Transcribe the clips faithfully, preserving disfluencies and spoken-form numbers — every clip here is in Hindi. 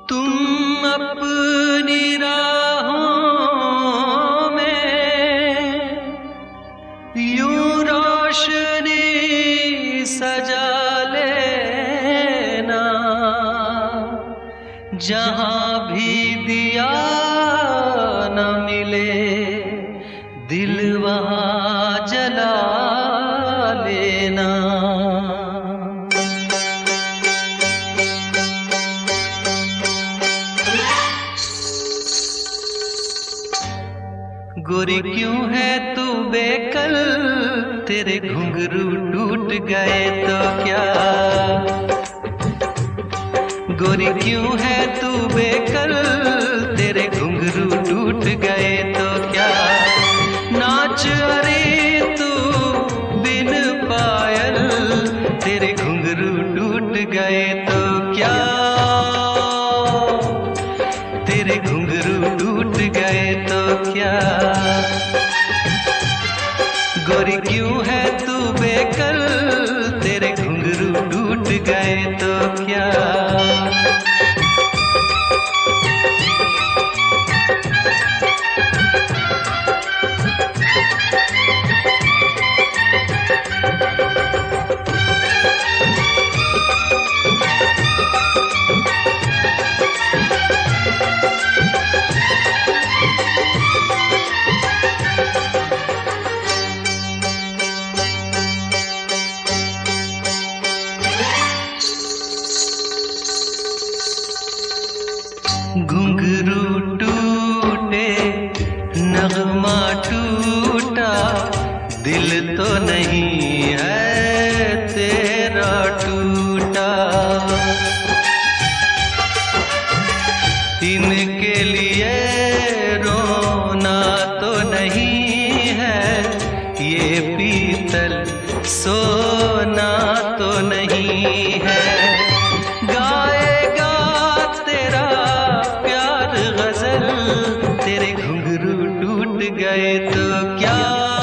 तुम अपनी राहों में यूं रोशनी सजा लेना, जहां भी दिया न मिले दिल वहां जला लेना। गोरी क्यों है तू बेकल, तेरे घुंघरू टूट गए तो क्या। गोरी क्यों है तू बेकल, तेरे घुंघरू टूट गए तो क्या। नाच अरे तू बिन पायल, तेरे घुंघरू टूट गए तो क्या। तेरे घुंघरू टूट गए तो क्या। गोरी क्यों है तू बेकल, तेरे घुंघरू टूट गए तो क्या। घुंघरू टूटे नगमा टूटा, दिल तो नहीं है तेरा टूटा। इनके लिए रोना तो नहीं है, ये पीतल सोना तो नहीं है। गाएगा तेरा प्यार गजल, तेरे घुंघरू टूट गए तो क्या।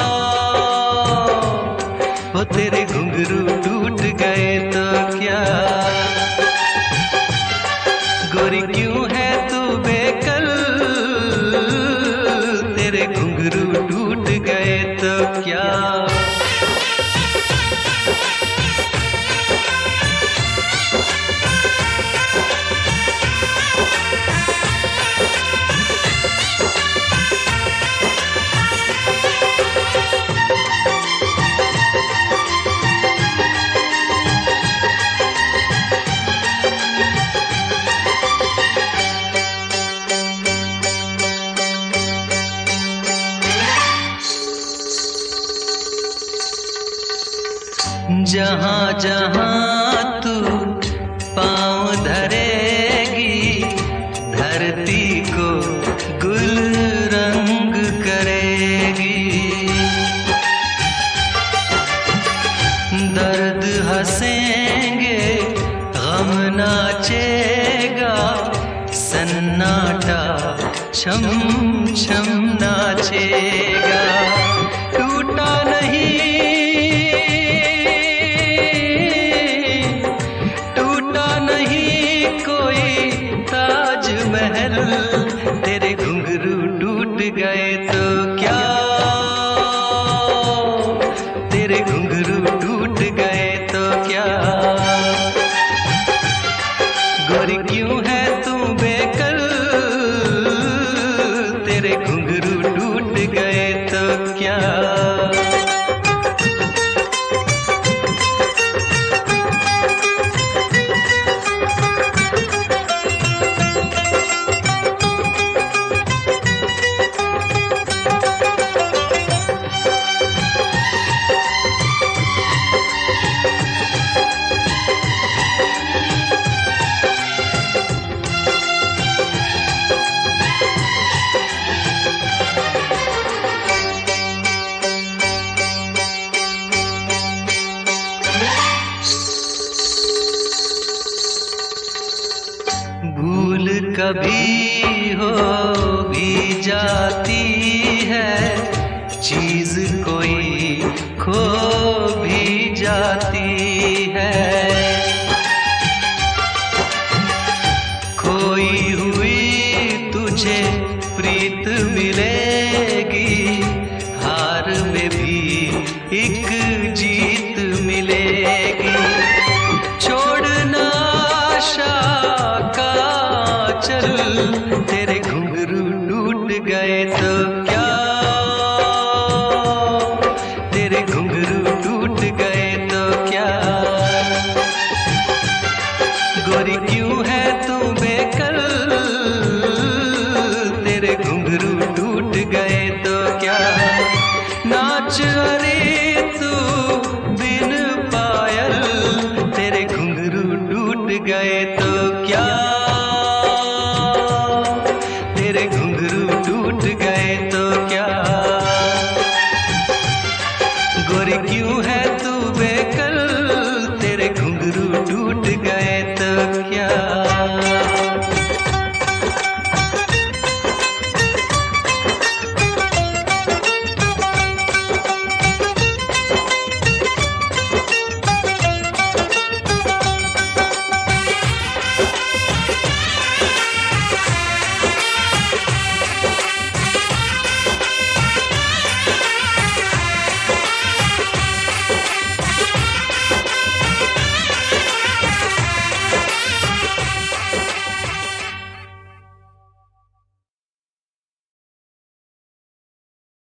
वो तेरे घुंघरू टूट गए तो क्या। गोरी क्यों है तू बेकल, तेरे घुंघरू टूट गए तो क्या। जहां जहां तू पाँव धरेगी, धरती को गुल रंग करेगी। दर्द हंसेंगे गम नाचेगा, सन्नाटा छम छम नाचेगा। टूटा नहीं महल, तेरे घुंघरू टूट गए तो क्या। तेरे घुंघरू टूट गए तो क्या। गोरी क्यों है तू बेकल, तेरे घुंघरू टूट गए तो क्या। भूल कभी हो भी जाती है, चीज कोई खो भी जाती है।